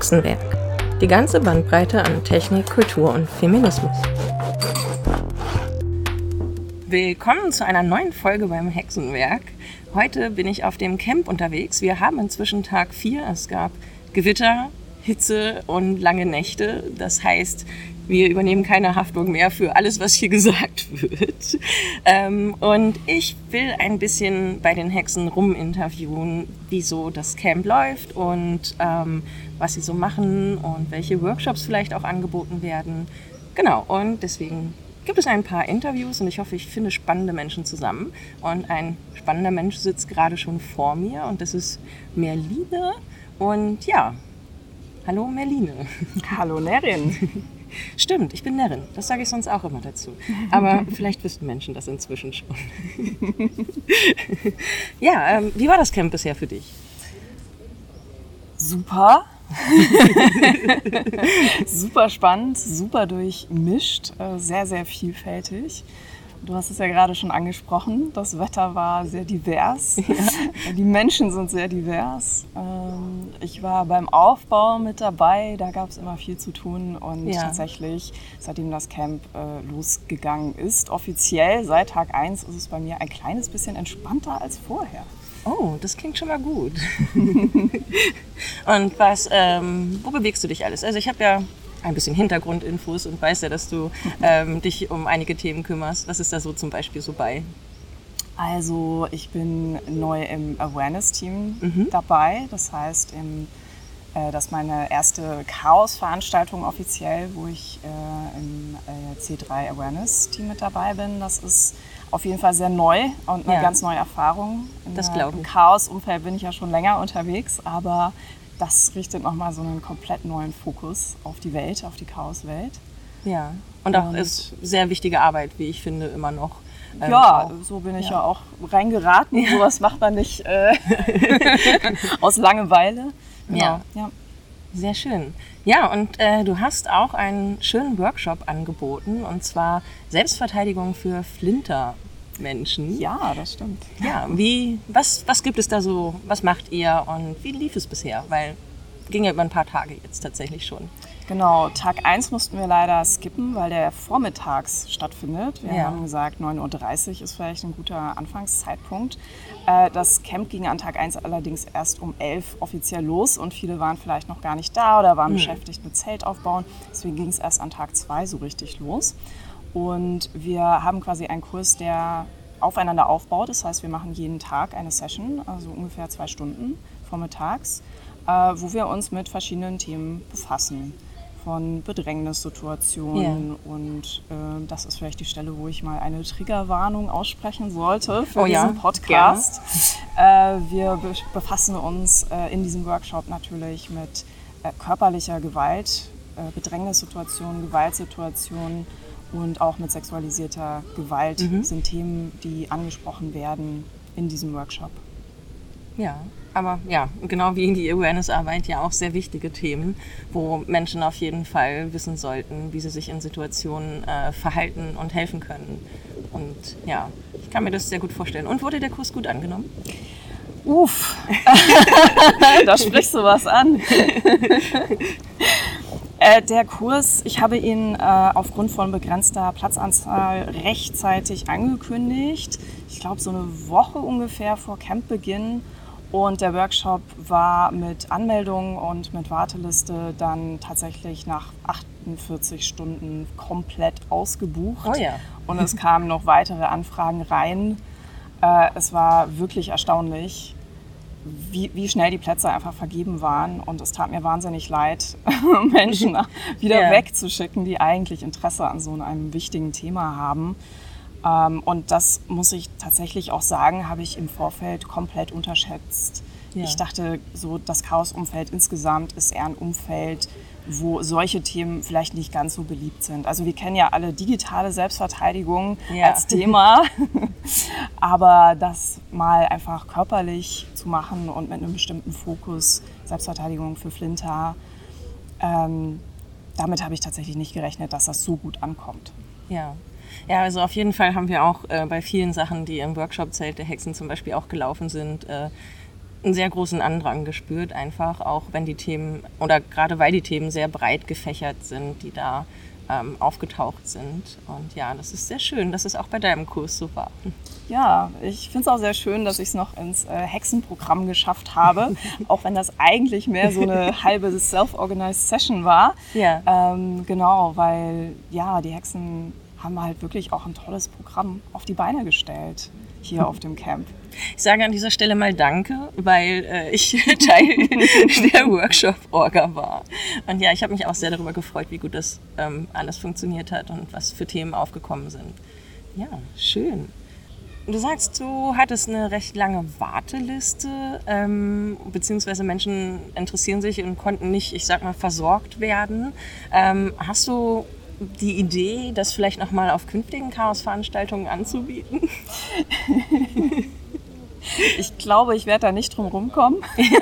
Hexenwerk. Die ganze Bandbreite an Technik, Kultur und Feminismus. Willkommen zu einer neuen Folge beim Hexenwerk. Heute bin ich auf dem Camp unterwegs. Wir haben inzwischen Tag 4. Es gab Gewitter, Hitze und lange Nächte. Das heißt, wir übernehmen keine Haftung mehr für alles, was hier gesagt wird. Und ich will ein bisschen bei den Hexen ruminterviewen, wieso das Camp läuft und was sie so machen und welche Workshops vielleicht auch angeboten werden. Genau, und deswegen gibt es ein paar Interviews und ich hoffe, ich finde spannende Menschen zusammen. Und ein spannender Mensch sitzt gerade schon vor mir und das ist Merline. Und ja, hallo Merline. Hallo Nerin. Stimmt, ich bin Nerin. Das sage ich sonst auch immer dazu. Aber vielleicht wissen Menschen das inzwischen schon. Ja, wie war das Camp bisher für dich? Super. Super spannend, super durchmischt, sehr, sehr vielfältig. Du hast es ja gerade schon angesprochen, das Wetter war sehr divers, ja. Die Menschen sind sehr divers. Ich war beim Aufbau mit dabei, da gab es immer viel zu tun und tatsächlich, seitdem das Camp losgegangen ist, offiziell seit Tag 1 ist es bei mir ein kleines bisschen entspannter als vorher. Oh, das klingt schon mal gut. Und wo bewegst du dich alles? Also ich habe ja ein bisschen Hintergrundinfos und weiß ja, dass du dich um einige Themen kümmerst. Was ist da so zum Beispiel so bei? Also ich bin neu im Awareness-Team dabei. Das heißt, das ist meine erste Chaos-Veranstaltung offiziell, wo ich im C3 Awareness-Team mit dabei bin. Das ist auf jeden Fall sehr neu und eine ganz neue Erfahrung. Im Chaos-Umfeld bin ich ja schon länger unterwegs, aber das richtet nochmal so einen komplett neuen Fokus auf die Welt, auf die Chaos-Welt. Ja, und auch ist sehr wichtige Arbeit, wie ich finde, immer noch. So bin ich ja auch reingeraten. Ja. Sowas macht man nicht aus Langeweile. Genau. Ja. Sehr schön. Ja, und du hast auch einen schönen Workshop angeboten, und zwar Selbstverteidigung für Flintermenschen. Ja, das stimmt. Ja, was gibt es da so, was macht ihr und wie lief es bisher? Weil ging ja über ein paar Tage jetzt tatsächlich schon. Genau, Tag 1 mussten wir leider skippen, weil der vormittags stattfindet. Wir haben gesagt, 9.30 Uhr ist vielleicht ein guter Anfangszeitpunkt. Das Camp ging an Tag 1 allerdings erst um 11 Uhr offiziell los und viele waren vielleicht noch gar nicht da oder waren beschäftigt mit Zelt aufbauen. Deswegen ging es erst an Tag 2 so richtig los. Und wir haben quasi einen Kurs, der aufeinander aufbaut. Das heißt, wir machen jeden Tag eine Session, also ungefähr 2 Stunden vormittags, wo wir uns mit verschiedenen Themen befassen. Von Bedrängnissituationen und das ist vielleicht die Stelle, wo ich mal eine Triggerwarnung aussprechen sollte für diesen Podcast. Wir befassen uns in diesem Workshop natürlich mit körperlicher Gewalt, Bedrängnissituationen, Gewaltsituationen und auch mit sexualisierter Gewalt sind Themen, die angesprochen werden in diesem Workshop. Ja, aber ja, genau wie in die Awareness-Arbeit ja auch sehr wichtige Themen, wo Menschen auf jeden Fall wissen sollten, wie sie sich in Situationen verhalten und helfen können. Und ja, ich kann mir das sehr gut vorstellen. Und wurde der Kurs gut angenommen? Da sprichst du was an. Der Kurs, ich habe ihn aufgrund von begrenzter Platzanzahl rechtzeitig angekündigt. Ich glaube, so eine Woche ungefähr vor Campbeginn. Und der Workshop war mit Anmeldung und mit Warteliste dann tatsächlich nach 48 Stunden komplett ausgebucht. Oh ja. Und es kamen noch weitere Anfragen rein. Es war wirklich erstaunlich, wie schnell die Plätze einfach vergeben waren. Und es tat mir wahnsinnig leid, Menschen wieder wegzuschicken, die eigentlich Interesse an so einem wichtigen Thema haben. Und das muss ich tatsächlich auch sagen, habe ich im Vorfeld komplett unterschätzt. Ja. Ich dachte, so das Chaos-Umfeld insgesamt ist eher ein Umfeld, wo solche Themen vielleicht nicht ganz so beliebt sind. Also wir kennen ja alle digitale Selbstverteidigung als Thema, aber das mal einfach körperlich zu machen und mit einem bestimmten Fokus, Selbstverteidigung für Flinter, damit habe ich tatsächlich nicht gerechnet, dass das so gut ankommt. Ja, also auf jeden Fall haben wir auch bei vielen Sachen, die im Workshop-Zelt der Hexen zum Beispiel auch gelaufen sind, einen sehr großen Andrang gespürt, einfach auch wenn die Themen oder gerade weil die Themen sehr breit gefächert sind, die da aufgetaucht sind. Und ja, das ist sehr schön, dass es auch bei deinem Kurs so war. Ja, ich finde es auch sehr schön, dass ich es noch ins Hexenprogramm geschafft habe, auch wenn das eigentlich mehr so eine halbe Self-Organized Session war. Ja. Genau, weil ja, die Hexen haben halt wirklich auch ein tolles Programm auf die Beine gestellt hier auf dem Camp. Ich sage an dieser Stelle mal Danke, weil ich Teil der Workshop-Orga war. Und ja, ich habe mich auch sehr darüber gefreut, wie gut das alles funktioniert hat und was für Themen aufgekommen sind. Ja, schön. Du sagst, du hattest eine recht lange Warteliste, beziehungsweise Menschen interessieren sich und konnten nicht, ich sag mal, versorgt werden. Hast du die Idee, das vielleicht nochmal auf künftigen Chaos-Veranstaltungen anzubieten? Ich glaube, ich werde da nicht drum rumkommen.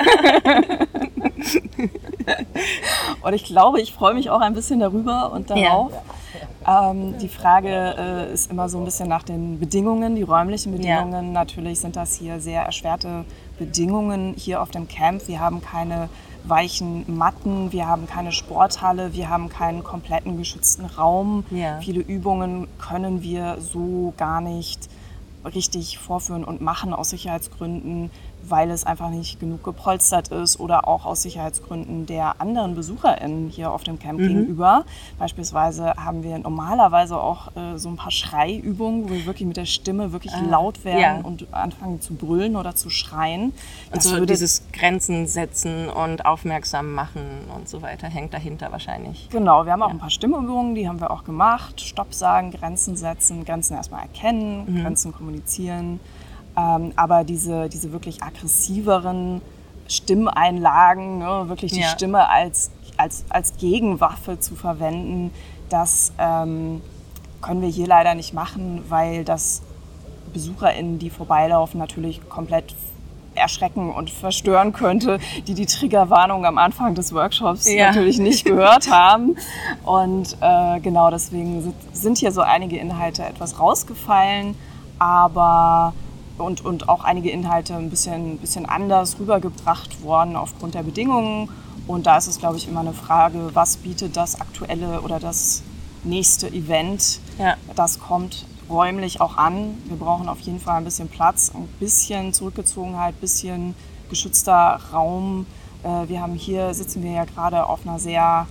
Und ich glaube, ich freue mich auch ein bisschen darüber und darauf. Ja. Die Frage ist immer so ein bisschen nach den Bedingungen, die räumlichen Bedingungen. Ja. Natürlich sind das hier sehr erschwerte Bedingungen hier auf dem Camp. Wir haben keine weichen Matten, wir haben keine Sporthalle, wir haben keinen kompletten geschützten Raum. Ja. Viele Übungen können wir so gar nicht richtig vorführen und machen aus Sicherheitsgründen, weil es einfach nicht genug gepolstert ist oder auch aus Sicherheitsgründen der anderen BesucherInnen hier auf dem Camp gegenüber. Beispielsweise haben wir normalerweise auch so ein paar Schreiübungen, wo wir wirklich mit der Stimme wirklich laut werden und anfangen zu brüllen oder zu schreien. Also dieses Grenzen setzen und aufmerksam machen und so weiter hängt dahinter wahrscheinlich. Genau, wir haben auch ein paar Stimmübungen, die haben wir auch gemacht. Stopp sagen, Grenzen setzen, Grenzen erstmal erkennen, Grenzen kommunizieren. Aber diese wirklich aggressiveren Stimmeinlagen, ne, wirklich die Stimme als Gegenwaffe zu verwenden, das können wir hier leider nicht machen, weil das BesucherInnen, die vorbeilaufen, natürlich komplett erschrecken und verstören könnte, die Triggerwarnung am Anfang des Workshops natürlich nicht gehört haben. Und genau deswegen sind hier so einige Inhalte etwas rausgefallen, aber und auch einige Inhalte ein bisschen anders rübergebracht worden aufgrund der Bedingungen. Und da ist es, glaube ich, immer eine Frage, was bietet das aktuelle oder das nächste Event, das kommt räumlich auch an. Wir brauchen auf jeden Fall ein bisschen Platz, ein bisschen Zurückgezogenheit, ein bisschen geschützter Raum. Sitzen wir ja gerade auf einer sehr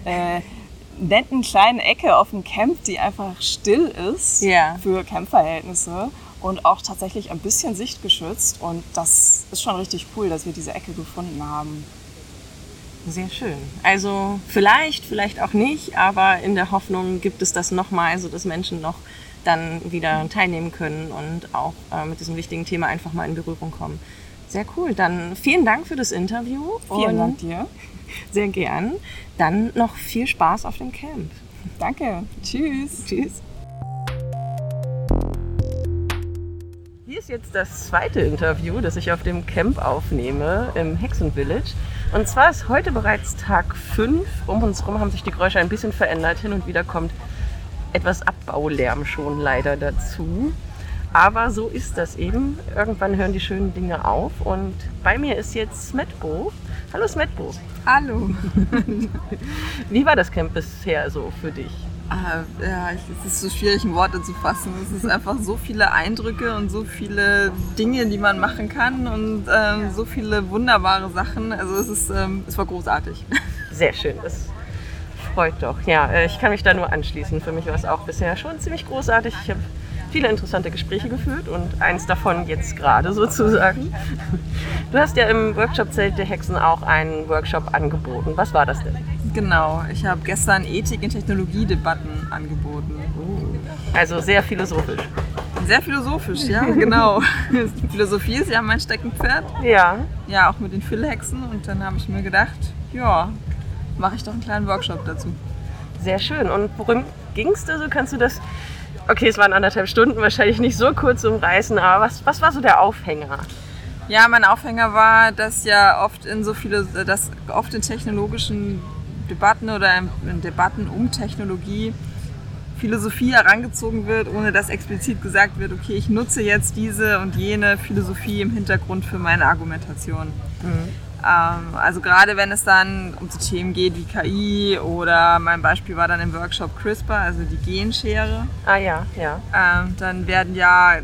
netten kleinen Ecke auf dem Camp, die einfach still ist für Campverhältnisse. Und auch tatsächlich ein bisschen sichtgeschützt. Und das ist schon richtig cool, dass wir diese Ecke gefunden haben. Sehr schön. Also vielleicht auch nicht, aber in der Hoffnung gibt es das nochmal, sodass Menschen noch dann wieder teilnehmen können und auch mit diesem wichtigen Thema einfach mal in Berührung kommen. Sehr cool. Dann vielen Dank für das Interview. Vielen Dank dir. Sehr gern. Dann noch viel Spaß auf dem Camp. Danke. Tschüss. Tschüss. Hier ist jetzt das zweite Interview, das ich auf dem Camp aufnehme, im Hexenvillage. Und zwar ist heute bereits Tag 5. Um uns herum haben sich die Geräusche ein bisschen verändert. Hin und wieder kommt etwas Abbaulärm schon leider dazu. Aber so ist das eben. Irgendwann hören die schönen Dinge auf. Und bei mir ist jetzt Smetbo. Hallo Smetbo. Hallo. Wie war das Camp bisher so für dich? Es ist so schwierig in Worte zu fassen. Es ist einfach so viele Eindrücke und so viele Dinge, die man machen kann und so viele wunderbare Sachen. Also es war großartig. Sehr schön, das freut doch. Ja, ich kann mich da nur anschließen. Für mich war es auch bisher schon ziemlich großartig. Ich habe viele interessante Gespräche geführt und eins davon jetzt gerade sozusagen. Du hast ja im Workshop-Zelt der Hexen auch einen Workshop angeboten. Was war das denn? Genau, ich habe gestern Ethik- und Technologiedebatten angeboten. Also sehr philosophisch. Sehr philosophisch, ja, genau. Philosophie ist ja mein Steckenpferd. Ja. Ja, auch mit den Füllhexen. Und dann habe ich mir gedacht, ja, mache ich doch einen kleinen Workshop dazu. Sehr schön. Und worum ging es da so? Kannst du das... Okay, es waren 1,5 Stunden, wahrscheinlich nicht so kurz umreißen, aber was war so der Aufhänger? Ja, mein Aufhänger war, dass ja oft in technologischen Debatten oder in Debatten um Technologie Philosophie herangezogen wird, ohne dass explizit gesagt wird, okay, ich nutze jetzt diese und jene Philosophie im Hintergrund für meine Argumentation. Also gerade wenn es dann um so Themen geht wie KI oder mein Beispiel war dann im Workshop CRISPR, also die Genschere. Dann werden ja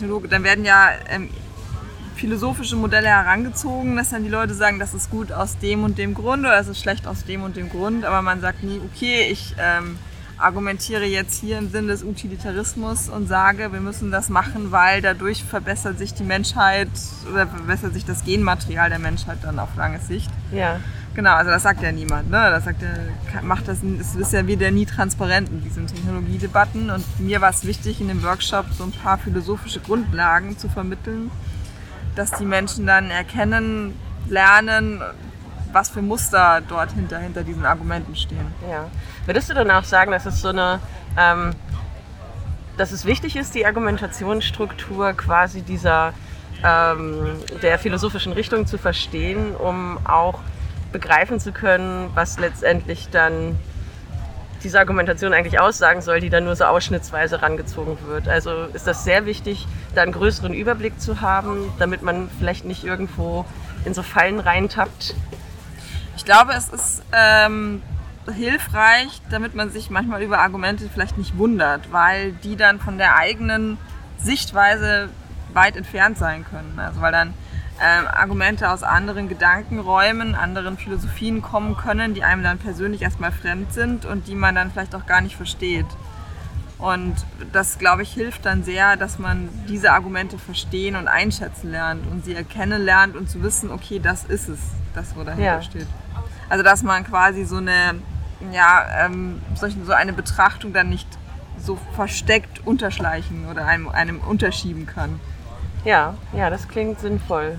philosophische Modelle herangezogen, dass dann die Leute sagen, das ist gut aus dem und dem Grund oder das ist schlecht aus dem und dem Grund, aber man sagt nie, okay, ich argumentiere jetzt hier im Sinne des Utilitarismus und sage, wir müssen das machen, weil dadurch verbessert sich die Menschheit oder verbessert sich das Genmaterial der Menschheit dann auf lange Sicht. Ja. Genau, also das sagt ja niemand. Ne? Das ist ja wieder nie transparent in diesen Technologiedebatten und mir war es wichtig, in dem Workshop so ein paar philosophische Grundlagen zu vermitteln, dass die Menschen dann erkennen, lernen, was für Muster dort hinter diesen Argumenten stehen. Ja. Würdest du dann auch sagen, dass es dass es wichtig ist, die Argumentationsstruktur quasi der philosophischen Richtung zu verstehen, um auch begreifen zu können, was letztendlich dann diese Argumentation eigentlich aussagen soll, die dann nur so ausschnittsweise rangezogen wird? Also ist das sehr wichtig, da einen größeren Überblick zu haben, damit man vielleicht nicht irgendwo in so Fallen reintappt? Ich glaube, es ist hilfreich, damit man sich manchmal über Argumente vielleicht nicht wundert, weil die dann von der eigenen Sichtweise weit entfernt sein können. Also weil dann Argumente aus anderen Gedankenräumen, anderen Philosophien kommen können, die einem dann persönlich erstmal fremd sind und die man dann vielleicht auch gar nicht versteht. Und das, glaube ich, hilft dann sehr, dass man diese Argumente verstehen und einschätzen lernt und sie erkennen lernt und zu wissen, okay, das ist es, das wo dahinter steht. Also dass man quasi so eine Betrachtung dann nicht so versteckt unterschleichen oder einem unterschieben kann. Ja, das klingt sinnvoll.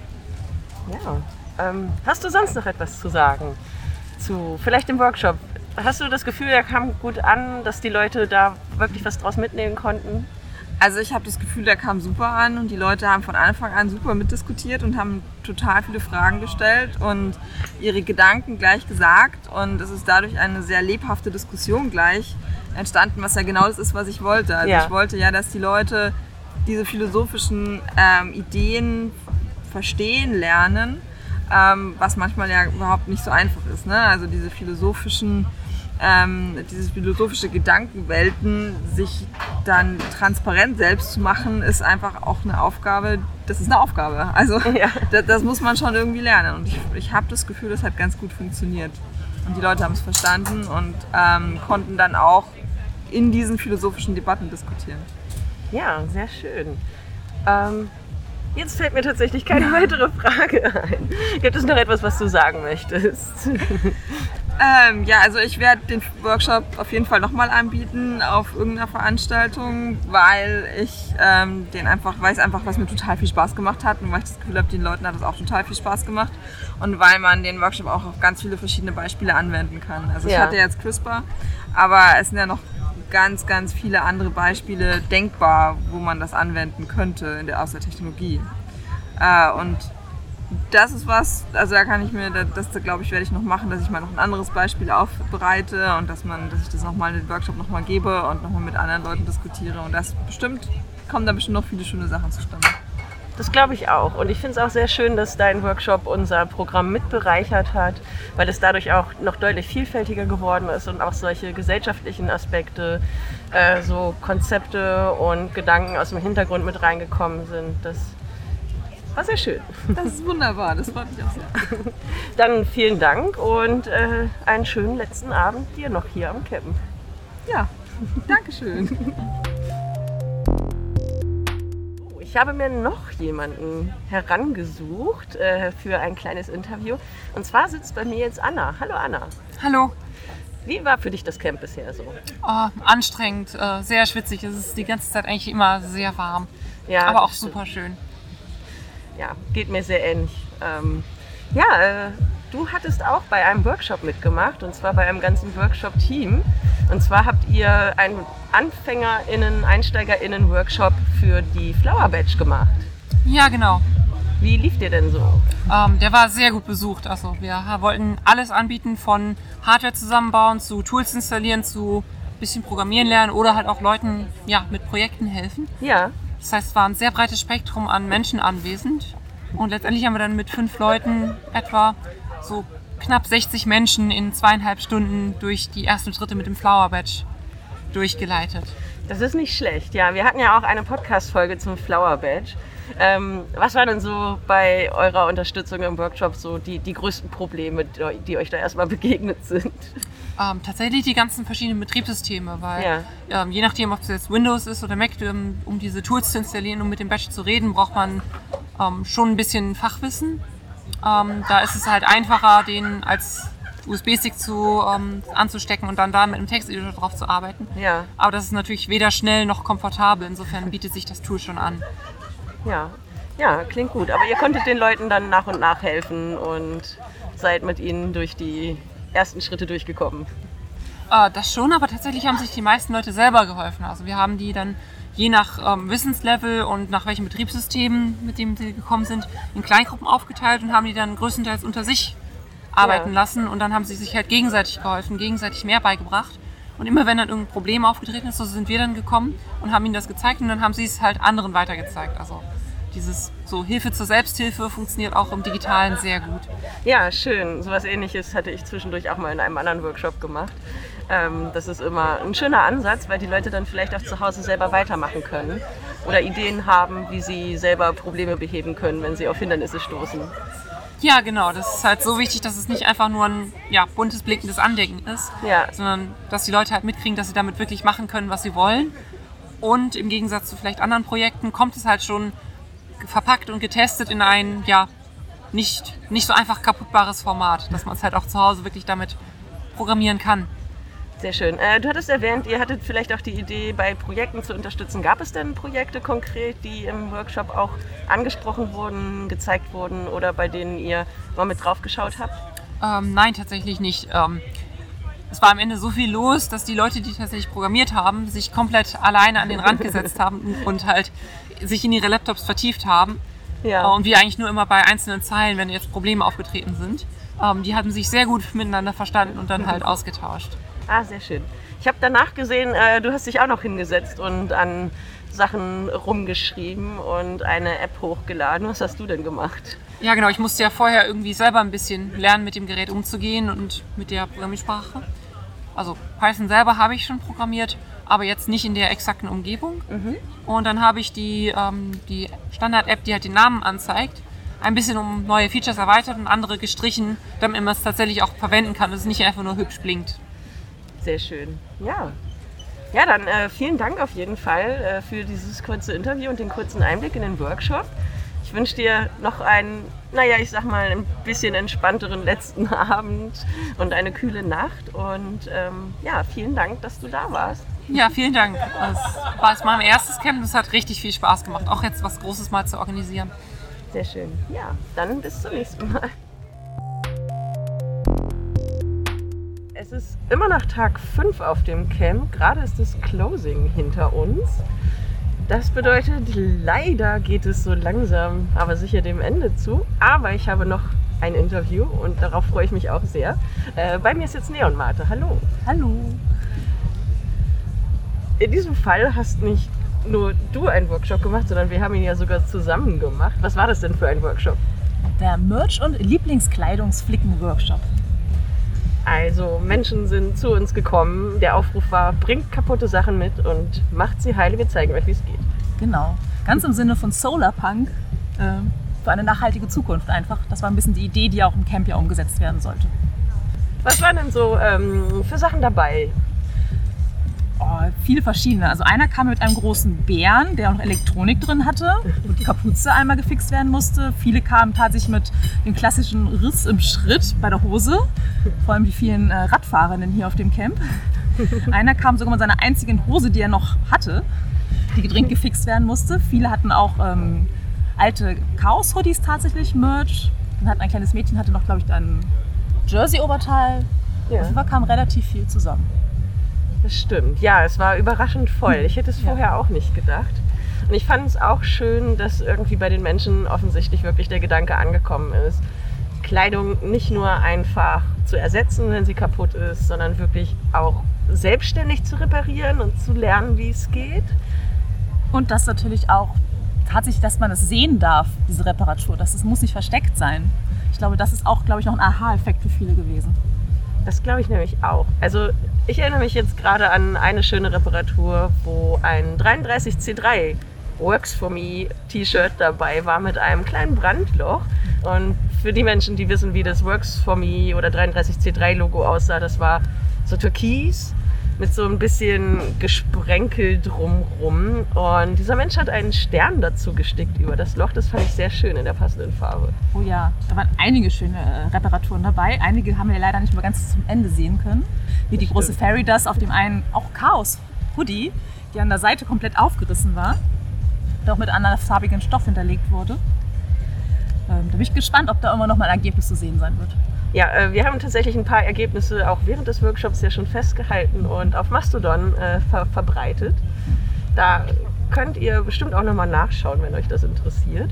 Ja. Hast du sonst noch etwas zu sagen zu vielleicht dem Workshop? Hast du das Gefühl, der kam gut an, dass die Leute da wirklich was draus mitnehmen konnten? Also ich habe das Gefühl, der kam super an und die Leute haben von Anfang an super mitdiskutiert und haben total viele Fragen gestellt und ihre Gedanken gleich gesagt und es ist dadurch eine sehr lebhafte Diskussion gleich entstanden, was ja genau das ist, was ich wollte. Also ich wollte ja, dass die Leute diese philosophischen Ideen verstehen lernen, was manchmal ja überhaupt nicht so einfach ist. Ne? Also diese philosophische Gedankenwelten sich dann transparent selbst zu machen, ist einfach auch eine Aufgabe. Das ist eine Aufgabe. Also das muss man schon irgendwie lernen. Und ich habe das Gefühl, das hat ganz gut funktioniert. Und die Leute haben es verstanden und konnten dann auch in diesen philosophischen Debatten diskutieren. Ja, sehr schön. Jetzt fällt mir tatsächlich keine weitere Frage ein. Gibt es noch etwas, was du sagen möchtest? Also ich werde den Workshop auf jeden Fall nochmal anbieten auf irgendeiner Veranstaltung, weil es mir total viel Spaß gemacht hat und weil ich das Gefühl habe, den Leuten hat es auch total viel Spaß gemacht und weil man den Workshop auch auf ganz viele verschiedene Beispiele anwenden kann. Also ich hatte jetzt CRISPR, aber es sind ja noch ganz, ganz viele andere Beispiele denkbar, wo man das anwenden könnte aus der Technologie. Und das ist was, also da kann ich mir, das glaube ich, werde ich noch machen, dass ich mal noch ein anderes Beispiel aufbereite und dass ich das nochmal in den Workshop nochmal gebe und nochmal mit anderen Leuten diskutiere und kommen da bestimmt noch viele schöne Sachen zustande. Das glaube ich auch. Und ich finde es auch sehr schön, dass dein Workshop unser Programm mitbereichert hat, weil es dadurch auch noch deutlich vielfältiger geworden ist und auch solche gesellschaftlichen Aspekte, so Konzepte und Gedanken aus dem Hintergrund mit reingekommen sind. Das war sehr schön. Das ist wunderbar, das freut mich auch sehr. Dann vielen Dank und einen schönen letzten Abend dir noch hier am Camp. Ja, Dankeschön. Ich habe mir noch jemanden herangesucht für ein kleines Interview. Und zwar sitzt bei mir jetzt Anna. Hallo Anna. Hallo. Wie war für dich das Camp bisher so? Anstrengend, sehr schwitzig. Es ist die ganze Zeit eigentlich immer sehr warm. Ja, aber auch super schön. Ja, geht mir sehr ähnlich. Du hattest auch bei einem Workshop mitgemacht und zwar bei einem ganzen Workshop-Team. Und zwar habt ihr einen EinsteigerInnen-Workshop für die Flower Badge gemacht. Ja, genau. Wie lief der denn so? Der war sehr gut besucht. Also wir wollten alles anbieten, von Hardware zusammenbauen, zu Tools installieren, zu ein bisschen programmieren lernen oder halt auch Leuten mit Projekten helfen. Ja. Das heißt, es war ein sehr breites Spektrum an Menschen anwesend. Und letztendlich haben wir dann mit 5 Leuten etwa so knapp 60 Menschen in 2,5 Stunden durch die erste und dritte mit dem Flower Badge durchgeleitet. Das ist nicht schlecht, ja. Wir hatten ja auch eine Podcast-Folge zum Flower Badge. Was waren denn so bei eurer Unterstützung im Workshop so die größten Probleme, die euch da erstmal begegnet sind? Tatsächlich die ganzen verschiedenen Betriebssysteme, weil je nachdem, ob es jetzt Windows ist oder Mac, um diese Tools zu installieren, um mit dem Badge zu reden, braucht man schon ein bisschen Fachwissen. Da ist es halt einfacher, den als USB-Stick anzustecken und dann da mit einem Texteditor drauf zu arbeiten. Ja. Aber das ist natürlich weder schnell noch komfortabel. Insofern bietet sich das Tool schon an. Ja, klingt gut. Aber ihr konntet den Leuten dann nach und nach helfen und seid mit ihnen durch die ersten Schritte durchgekommen. Das schon, aber tatsächlich haben sich die meisten Leute selber geholfen. Also wir haben die dann je nach Wissenslevel und nach welchen Betriebssystemen, mit denen sie gekommen sind, in Kleingruppen aufgeteilt und haben die dann größtenteils unter sich arbeiten lassen. Und dann haben sie sich halt gegenseitig geholfen, gegenseitig mehr beigebracht. Und immer wenn dann irgendein Problem aufgetreten ist, so sind wir dann gekommen und haben ihnen das gezeigt und dann haben sie es halt anderen weitergezeigt. Also dieses Hilfe zur Selbsthilfe funktioniert auch im Digitalen sehr gut. Ja, schön. So etwas Ähnliches hatte ich zwischendurch auch mal in einem anderen Workshop gemacht. Das ist immer ein schöner Ansatz, weil die Leute dann vielleicht auch zu Hause selber weitermachen können oder Ideen haben, wie sie selber Probleme beheben können, wenn sie auf Hindernisse stoßen. Ja, genau. Das ist halt so wichtig, dass es nicht einfach nur ein buntes, blinkendes Andenken ist, sondern dass die Leute halt mitkriegen, dass sie damit wirklich machen können, was sie wollen. Und im Gegensatz zu vielleicht anderen Projekten kommt es halt schon verpackt und getestet in ein nicht so einfach kaputtbares Format, dass man es halt auch zu Hause wirklich damit programmieren kann. Sehr schön. Du hattest erwähnt, ihr hattet vielleicht auch die Idee, bei Projekten zu unterstützen. Gab es denn Projekte konkret, die im Workshop auch angesprochen wurden, gezeigt wurden oder bei denen ihr mal mit drauf geschaut habt? Nein, tatsächlich nicht. Es war am Ende so viel los, dass die Leute, die tatsächlich programmiert haben, sich komplett alleine an den Rand gesetzt haben und halt sich in ihre Laptops vertieft haben. Ja. Und wir eigentlich nur immer bei einzelnen Zeilen, wenn jetzt Probleme aufgetreten sind. Die haben sich sehr gut miteinander verstanden und dann halt ausgetauscht. Ah, sehr schön. Ich habe danach gesehen, du hast dich auch noch hingesetzt und an Sachen rumgeschrieben und eine App hochgeladen. Was hast du denn gemacht? Ja, genau. Ich musste ja vorher irgendwie selber ein bisschen lernen, mit dem Gerät umzugehen und mit der Programmiersprache. Also Python selber habe ich schon programmiert, aber jetzt nicht in der exakten Umgebung. Mhm. Und dann habe ich die Standard-App, die halt den Namen anzeigt, ein bisschen um neue Features erweitert und andere gestrichen, damit man es tatsächlich auch verwenden kann, dass es nicht einfach nur hübsch blinkt. Sehr schön. Ja, dann vielen Dank auf jeden Fall für dieses kurze Interview und den kurzen Einblick in den Workshop. Ich wünsche dir noch einen, ein bisschen entspannteren letzten Abend und eine kühle Nacht. Und vielen Dank, dass du da warst. Ja, vielen Dank. Es war mein erstes Camp und es hat richtig viel Spaß gemacht, auch jetzt was Großes mal zu organisieren. Sehr schön. Ja, dann bis zum nächsten Mal. Es ist immer noch Tag 5 auf dem Camp. Gerade ist das Closing hinter uns. Das bedeutet, leider geht es so langsam, aber sicher dem Ende zu. Aber ich habe noch ein Interview und darauf freue ich mich auch sehr. Bei mir ist jetzt Neon Marte. Hallo. Hallo. In diesem Fall hast nicht nur du einen Workshop gemacht, sondern wir haben ihn ja sogar zusammen gemacht. Was war das denn für ein Workshop? Der Merch- und Lieblingskleidungsflicken-Workshop. Also Menschen sind zu uns gekommen, der Aufruf war, bringt kaputte Sachen mit und macht sie heil, wir zeigen euch, wie es geht. Genau, ganz im Sinne von Solarpunk, für eine nachhaltige Zukunft einfach. Das war ein bisschen die Idee, die auch im Camp ja umgesetzt werden sollte. Was waren denn so für Sachen dabei? Viele verschiedene. Also einer kam mit einem großen Bären, der auch noch Elektronik drin hatte und die Kapuze einmal gefixt werden musste. Viele kamen tatsächlich mit dem klassischen Riss im Schritt bei der Hose, vor allem die vielen Radfahrerinnen hier auf dem Camp. Einer kam sogar mit seiner einzigen Hose, die er noch hatte, die dringend gefixt werden musste. Viele hatten auch alte Chaos-Hoodies tatsächlich, Merch. Dann hat ein kleines Mädchen, hatte noch, glaube ich, ein Jersey-Oberteil. Ja. Auf jeden Fall kam relativ viel zusammen. Das stimmt. Ja, es war überraschend voll. Ich hätte es vorher auch nicht gedacht. Und ich fand es auch schön, dass irgendwie bei den Menschen offensichtlich wirklich der Gedanke angekommen ist, Kleidung nicht nur einfach zu ersetzen, wenn sie kaputt ist, sondern wirklich auch selbstständig zu reparieren und zu lernen, wie es geht. Und das natürlich auch tatsächlich, dass man es sehen darf, diese Reparatur. Das muss nicht versteckt sein. Ich glaube, das ist auch, noch ein Aha-Effekt für viele gewesen. Das glaube ich nämlich auch. Also ich erinnere mich jetzt gerade an eine schöne Reparatur, wo ein 33C3 Works for Me T-Shirt dabei war mit einem kleinen Brandloch. Und für die Menschen, die wissen, wie das Works for Me oder 33C3 Logo aussah, das war so türkis mit so ein bisschen gesprenkelt drumrum. Und dieser Mensch hat einen Stern dazu gestickt über das Loch. Das fand ich sehr schön in der passenden Farbe. Oh ja, da waren einige schöne Reparaturen dabei. Einige haben wir leider nicht mehr ganz zum Ende sehen können. Wie die große Fairy Dust auf dem einen auch Chaos Hoodie, die an der Seite komplett aufgerissen war. Der auch mit andersfarbigen Stoff hinterlegt wurde. Da bin ich gespannt, ob da immer noch mal ein Ergebnis zu sehen sein wird. Ja, wir haben tatsächlich ein paar Ergebnisse auch während des Workshops ja schon festgehalten und auf Mastodon verbreitet. Da könnt ihr bestimmt auch nochmal nachschauen, wenn euch das interessiert.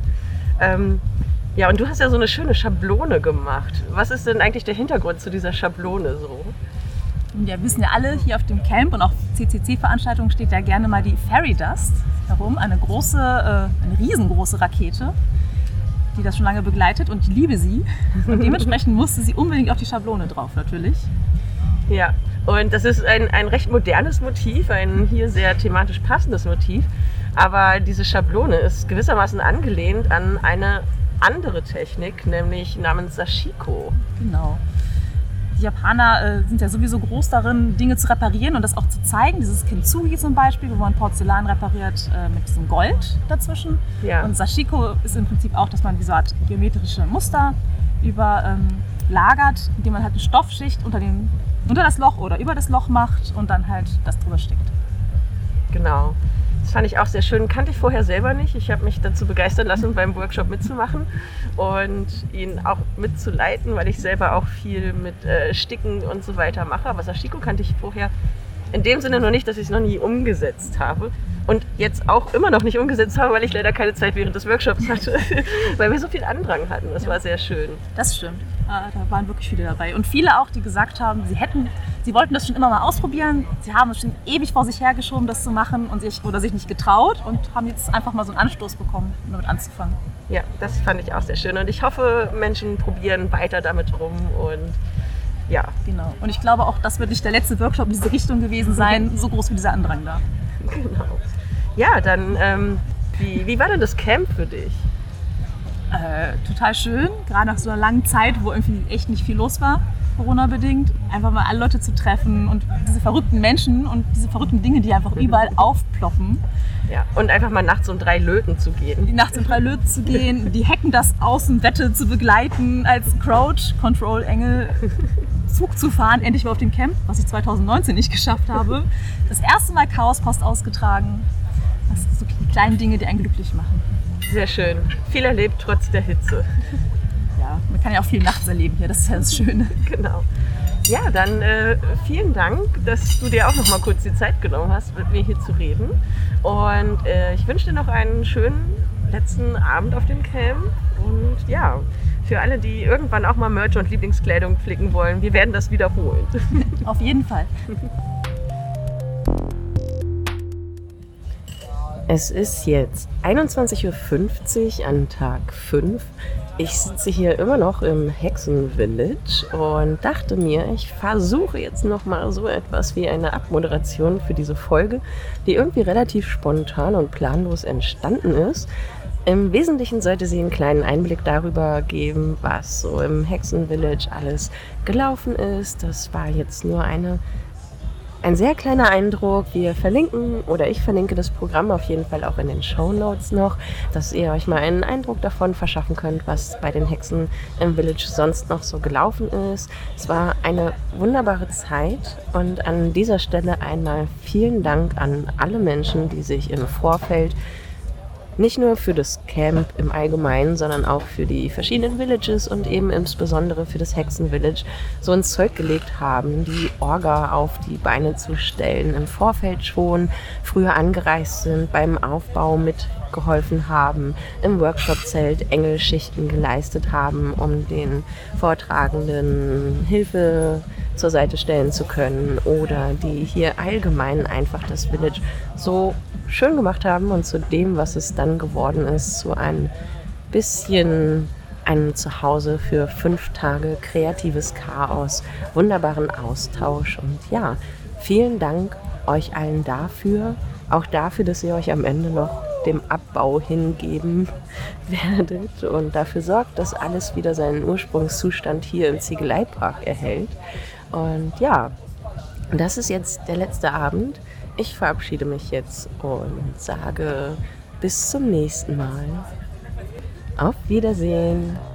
Ja, und du hast ja so eine schöne Schablone gemacht. Was ist denn eigentlich der Hintergrund zu dieser Schablone so? Ja, wir wissen ja alle, hier auf dem Camp und auch CCC-Veranstaltungen steht ja gerne mal die Fairy Dust herum. Eine riesengroße Rakete, die das schon lange begleitet, und ich liebe sie. Und dementsprechend musste sie unbedingt auf die Schablone drauf, natürlich. Ja, und das ist ein recht modernes Motiv, ein hier sehr thematisch passendes Motiv. Aber diese Schablone ist gewissermaßen angelehnt an eine andere Technik, nämlich namens Sashiko. Genau. Die Japaner sind ja sowieso groß darin, Dinge zu reparieren und das auch zu zeigen. Dieses Kintsugi zum Beispiel, wo man Porzellan repariert mit diesem Gold dazwischen. Ja. Und Sashiko ist im Prinzip auch, dass man diese Art geometrische Muster überlagert, indem man halt eine Stoffschicht unter das Loch oder über das Loch macht und dann halt das drüber stickt. Genau. Das fand ich auch sehr schön. Kannte ich vorher selber nicht. Ich habe mich dazu begeistern lassen, beim Workshop mitzumachen und ihn auch mitzuleiten, weil ich selber auch viel mit Sticken und so weiter mache. Aber Sashiko kannte ich vorher in dem Sinne noch nicht, dass ich es noch nie umgesetzt habe. Und jetzt auch immer noch nicht umgesetzt habe, weil ich leider keine Zeit während des Workshops hatte, weil wir so viel Andrang hatten. Das war sehr schön. Das stimmt. Da waren wirklich viele dabei. Und viele auch, die gesagt haben, sie wollten das schon immer mal ausprobieren. Sie haben es schon ewig vor sich hergeschoben, das zu machen und sich nicht getraut und haben jetzt einfach mal so einen Anstoß bekommen, damit anzufangen. Ja, das fand ich auch sehr schön. Und ich hoffe, Menschen probieren weiter damit rum und ja. Genau. Und ich glaube auch, das wird nicht der letzte Workshop in diese Richtung gewesen sein, so groß wie dieser Andrang da. Genau. Ja, dann, wie war denn das Camp für dich? Total schön, gerade nach so einer langen Zeit, wo irgendwie echt nicht viel los war, Corona-bedingt. Einfach mal alle Leute zu treffen und diese verrückten Menschen und diese verrückten Dinge, die einfach überall aufploppen. Ja, und einfach mal nachts um 3 löten zu gehen. Die Hacken das Außenwette zu begleiten, als Crouch, Control-Engel Zug zu fahren, endlich mal auf dem Camp, was ich 2019 nicht geschafft habe. Das erste Mal Chaospost ausgetragen. Das sind so die kleinen Dinge, die einen glücklich machen. Sehr schön. Viel erlebt trotz der Hitze. Ja, man kann ja auch viel nachts erleben hier, das ist ja das Schöne. Genau. Ja, dann vielen Dank, dass du dir auch noch mal kurz die Zeit genommen hast, mit mir hier zu reden. Und ich wünsche dir noch einen schönen letzten Abend auf dem Camp. Und ja, für alle, die irgendwann auch mal Merch und Lieblingskleidung flicken wollen, wir werden das wiederholen. Auf jeden Fall. Es ist jetzt 21:50 Uhr an Tag 5. Ich sitze hier immer noch im Hexenvillage und dachte mir, ich versuche jetzt nochmal so etwas wie eine Abmoderation für diese Folge, die irgendwie relativ spontan und planlos entstanden ist. Im Wesentlichen sollte sie einen kleinen Einblick darüber geben, was so im Hexenvillage alles gelaufen ist. Das war jetzt nur ein sehr kleiner Eindruck. Wir verlinken, oder ich verlinke das Programm auf jeden Fall auch in den Shownotes noch, dass ihr euch mal einen Eindruck davon verschaffen könnt, was bei den Hexen im Village sonst noch so gelaufen ist. Es war eine wunderbare Zeit und an dieser Stelle einmal vielen Dank an alle Menschen, die sich im Vorfeld nicht nur für das Camp im Allgemeinen, sondern auch für die verschiedenen Villages und eben insbesondere für das Hexenvillage so ins Zeug gelegt haben, die Orga auf die Beine zu stellen, im Vorfeld schon früher angereist sind, beim Aufbau mitgeholfen haben, im Workshop-Zelt Engelschichten geleistet haben, um den Vortragenden Hilfe zur Seite stellen zu können, oder die hier allgemein einfach das Village so schön gemacht haben und zu dem, was es dann geworden ist, zu ein bisschen einem Zuhause für 5 Tage kreatives Chaos, wunderbaren Austausch. Und ja, vielen Dank euch allen dafür, auch dafür, dass ihr euch am Ende noch dem Abbau hingeben werdet und dafür sorgt, dass alles wieder seinen Ursprungszustand hier im Ziegeleipark erhält. Und ja, das ist jetzt der letzte Abend. Ich verabschiede mich jetzt und sage bis zum nächsten Mal. Auf Wiedersehen.